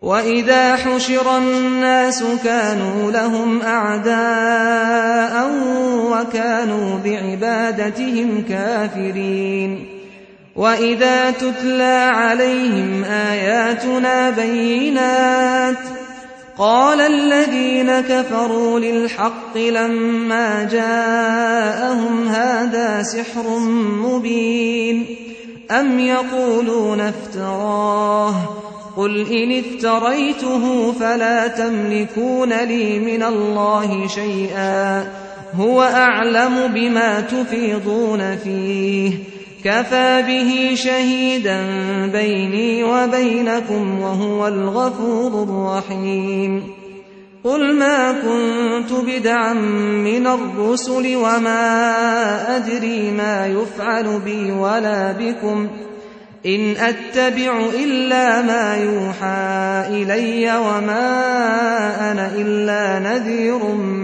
وإذا حشر الناس كانوا لهم أعداء وكانوا بعبادتهم كافرين وإذا تتلى عليهم آياتنا بينات قال الذين كفروا للحق لما جاءهم هذا سحر مبين أم يقولون افتراه قل إن افتريته فلا تملكون لي من الله شيئا هو أعلم بما تفيضون فيه كفى به شهيدا بيني وبينكم وهو الغفور الرحيم قل ما كنت بدعا من الرسل وما أدري ما يفعل بي ولا بكم إن أتبع إلا ما يوحى إلي وما أنا إلا نذير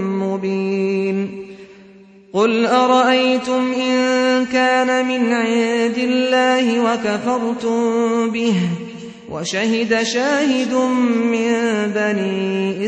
مبين قل أرأيتم إن كان من عند الله وكفرتم به وشهد شاهد من بني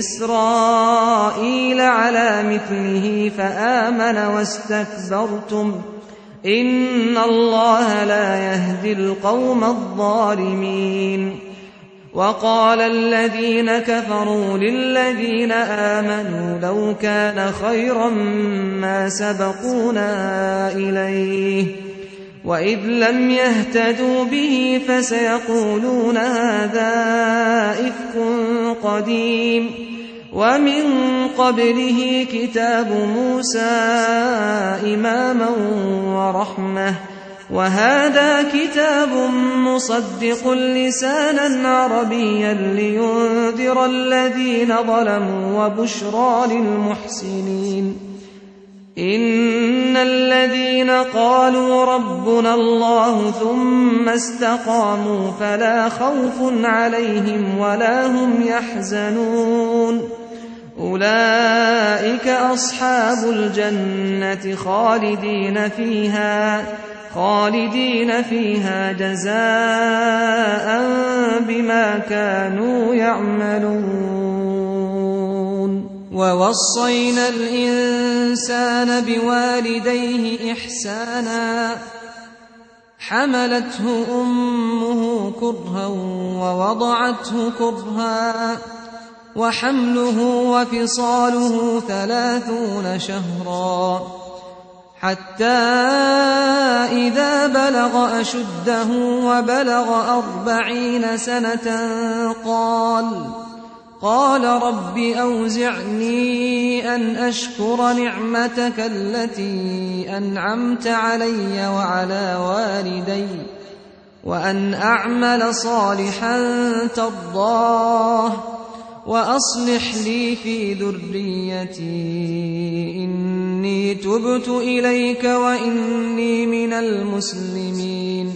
إسرائيل على مثله فآمن واستكبرتم إن الله لا يهدي القوم الظالمين وقال الذين كفروا للذين آمنوا لو كان خيرا ما سبقونا إليه وإذ لم يهتدوا به فسيقولون هذا إفك قديم ومن قبله كتاب موسى إماما ورحمة وهذا كتاب مصدق لسانا عربيا لينذر الذين ظلموا وبشرى للمحسنين إن الذين قالوا ربنا الله ثم استقاموا فلا خوف عليهم ولا هم يحزنون أولئك أصحاب الجنة خالدين فيها جزاء بما كانوا يعملون ووصينا الإنسان بوالديه إحسانا حملته أمه كرها ووضعته كرها وحمله وفصاله 30 شهرا حتى إذا بلغ أشده وبلغ 40 سنة قال رب أوزعني أن أشكر نعمتك التي أنعمت علي وعلى والدي وأن أعمل صالحا ترضاه وأصلح لي في ذريتي إني تبت إليك وإني من المسلمين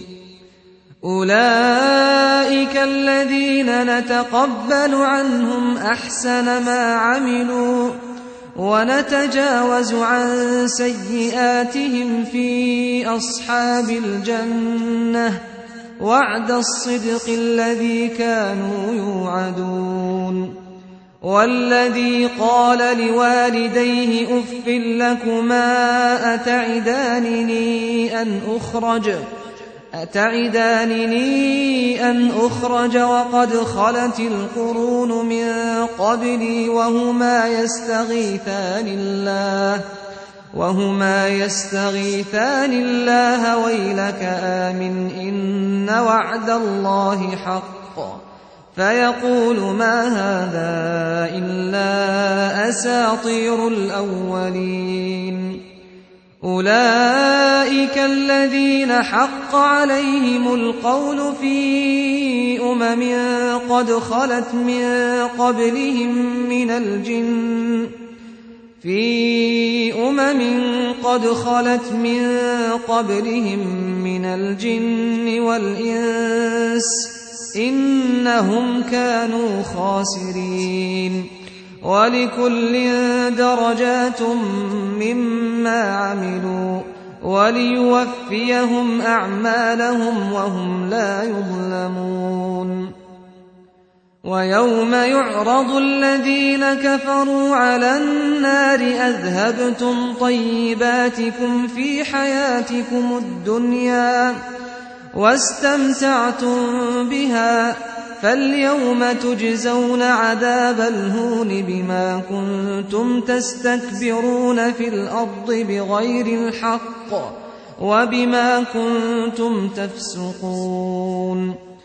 أولئك الذين نتقبل عنهم أحسن ما عملوا ونتجاوز عن سيئاتهم في أصحاب الجنة وعد الصدق الذي كانوا يوعدون والذي قال لوالديه أف لكما أتعدانني أن أخرج وقد خلت القرون من قبلي وهما يستغيثان الله ويلك آمن إن وعد الله حق فيقول ما هذا إلا أساطير الأولين أولئك الذين حق عليهم القول في قد خلت من قبلهم من الجن والإنس إنهم كانوا خاسرين ولكل درجات مما عملوا وليوفيهم أعمالهم وهم لا يظلمون ويوم يعرض الذين كفروا على النار أذهبتم طيباتكم في حياتكم الدنيا واستمتعتم بها فاليوم تجزون عذاب الهون بما كنتم تستكبرون في الأرض بغير الحق وبما كنتم تفسقون